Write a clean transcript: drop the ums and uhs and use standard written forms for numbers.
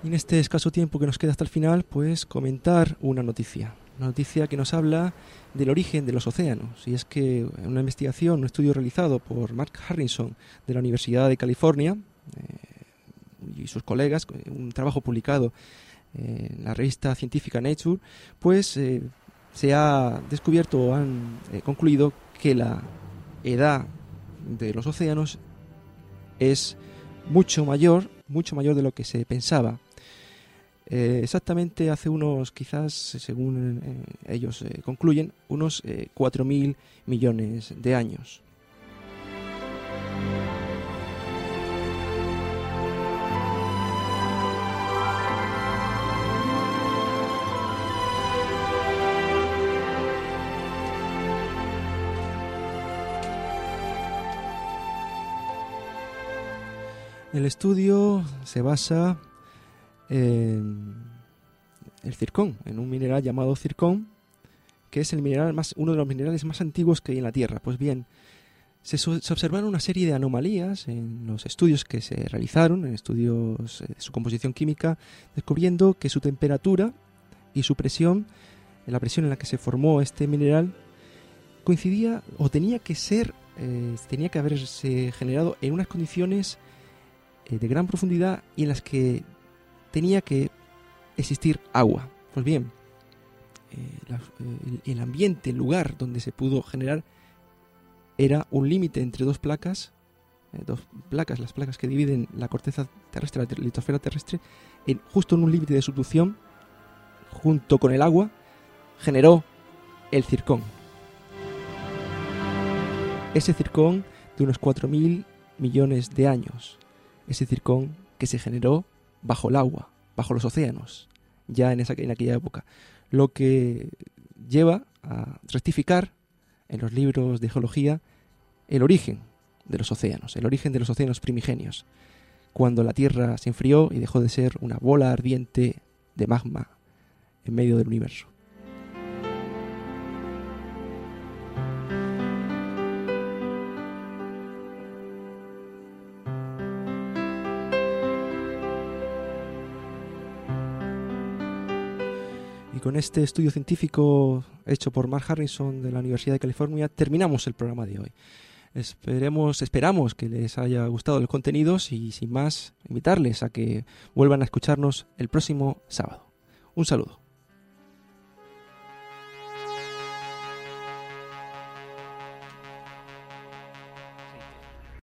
Y en este escaso tiempo que nos queda hasta el final, pues comentar una noticia que nos habla del origen de los océanos. Y es que una investigación, un estudio realizado por Mark Harrison de la Universidad de California y sus colegas, un trabajo publicado en la revista científica Nature, pues se ha descubierto o han concluido que la edad de los océanos es mucho mayor de lo que se pensaba. Exactamente hace unos, quizás, según ellos concluyen, unos 4.000 millones de años. El estudio se basa en el zircón, en un mineral llamado zircón, que es uno de los minerales más antiguos que hay en la Tierra. Pues bien, se observaron una serie de anomalías en los estudios que se realizaron, en estudios de su composición química, descubriendo que su temperatura y su presión, la presión en la que se formó este mineral, coincidía o tenía que haberse generado en unas condiciones de gran profundidad y en las que tenía que existir agua. Pues bien, el ambiente, el lugar donde se pudo generar era un límite entre dos placas, las placas que dividen la corteza terrestre, la litosfera terrestre, justo en un límite de subducción, junto con el agua, generó el zircón. Ese zircón de unos 4.000 millones de años. Ese zircón que se generó bajo el agua, bajo los océanos, ya en aquella época. Lo que lleva a rectificar en los libros de geología el origen de los océanos primigenios, cuando la Tierra se enfrió y dejó de ser una bola ardiente de magma en medio del universo. Con este estudio científico hecho por Mark Harrison de la Universidad de California terminamos el programa de hoy. Esperamos que les haya gustado el contenido y sin más invitarles a que vuelvan a escucharnos el próximo sábado. Un saludo.